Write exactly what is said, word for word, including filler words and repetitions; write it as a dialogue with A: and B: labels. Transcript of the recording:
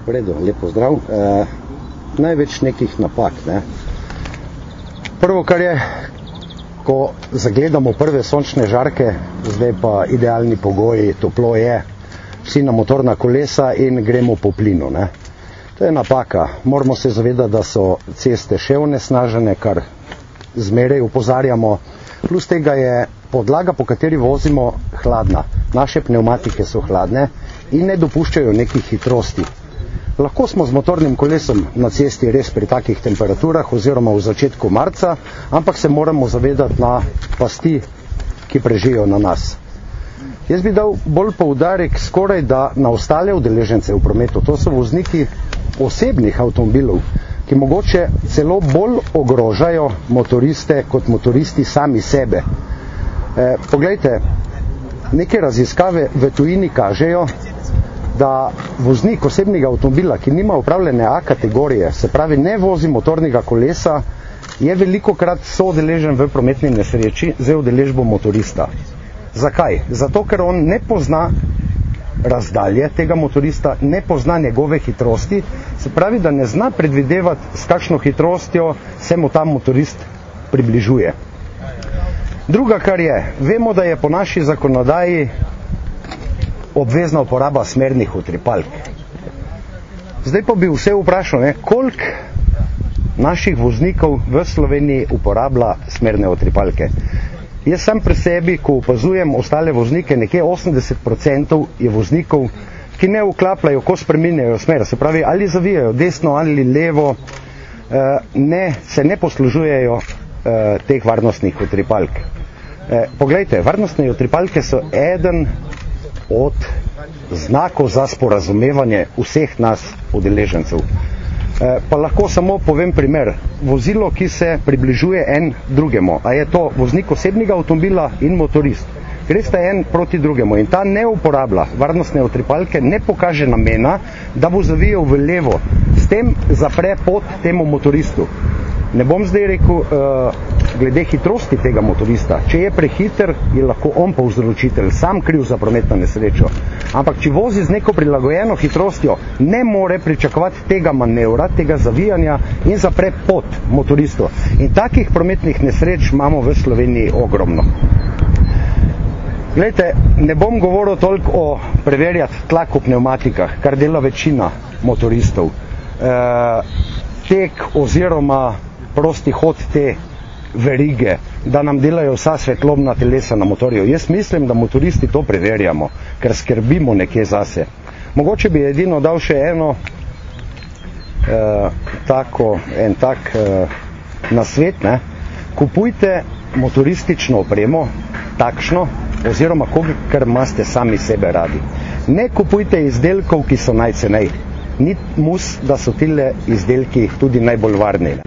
A: V redu, lepo zdrav. E, največ nekih napak. Ne? Prvo, kar je, ko zagledamo prve sončne žarke, zdaj pa idealni pogoji, toplo je, vsi na motorna kolesa in gremo po plinu. Ne? To je napaka. Moramo se zavedati, da so ceste še onesnažene, kar zmeraj opozarjamo. Plus tega je podlaga, po kateri vozimo, hladna. Naše pnevmatike so hladne in ne dopuščajo nekih hitrosti. Lahko smo z motornim kolesom na cesti res pri takih temperaturah oziroma v začetku marca, ampak se moramo zavedati na pasti, ki prežijo na nas. Jaz bi dal bolj poudarek skoraj da na ostale udeležence v prometu. To so vozniki osebnih avtomobilov, ki mogoče celo bolj ogrožajo motoriste kot motoristi sami sebe. E, poglejte, neke raziskave v tujini kažejo, da voznik osebnega avtomobila, ki nima upravljene A kategorije, se pravi ne vozi motornega kolesa, je velikokrat soudeležen v prometni nesreči z udeležbo motorista. Zakaj? Zato, ker on ne pozna razdalje tega motorista, ne pozna njegove hitrosti, se pravi, da ne zna predvidevati, s kakšno hitrostjo se mu ta motorist približuje. Druga, kar je, vemo, da je po naši zakonodaji obvezna uporaba smernih utripalk. Zdaj pa bi vse vprašal, ne, koliko naših voznikov v Sloveniji uporablja smerne utripalke. Jaz sam pri sebi, ko opazujem ostale voznike, nekje osemdeset procentov je voznikov, ki ne vklapljajo, ko spreminjajo smer, se pravi, ali zavijajo desno ali levo, ne, se ne poslužujejo teh varnostnih utripalk. Poglejte, varnostne utripalke so eden od znakov za sporazumevanje vseh nas udeležencev. E, pa lahko samo povem primer. Vozilo, ki se približuje en drugemu, a je to voznik osebnega avtomobila in motorist. Gresta en proti drugemu in ta ne uporablja varnostne utripalke, ne pokaže namena, da bo zavijal v levo, s tem zapre pot temu motoristu. Ne bom zdaj rekel uh, glede hitrosti tega motorista. Če je prehiter, je lahko on povzročitelj, sam kriv za prometno nesrečo. Ampak če vozi z neko prilagojeno hitrostjo, ne more pričakovati tega manevra, tega zavijanja in zapre pot motoristu. In takih prometnih nesreč imamo v Sloveniji ogromno. Glejte, ne bom govoril toliko o preverjati tlak v pnevmatikah, kar dela večina motoristov. E, tek oziroma prosti hod te verige, da nam delajo vsa svetlobna telesa na motorju. Jaz mislim, da motoristi to preverjamo, ker skrbimo nekje zase. Mogoče bi edino dal še eno eh, tako, en tak eh, nasvet, ne? Kupujte motoristično opremo, takšno, oziroma kar imate sami sebe radi. Ne kupujte izdelkov, ki so najcenej. Ni mus, da so tile izdelki tudi najbolj varni.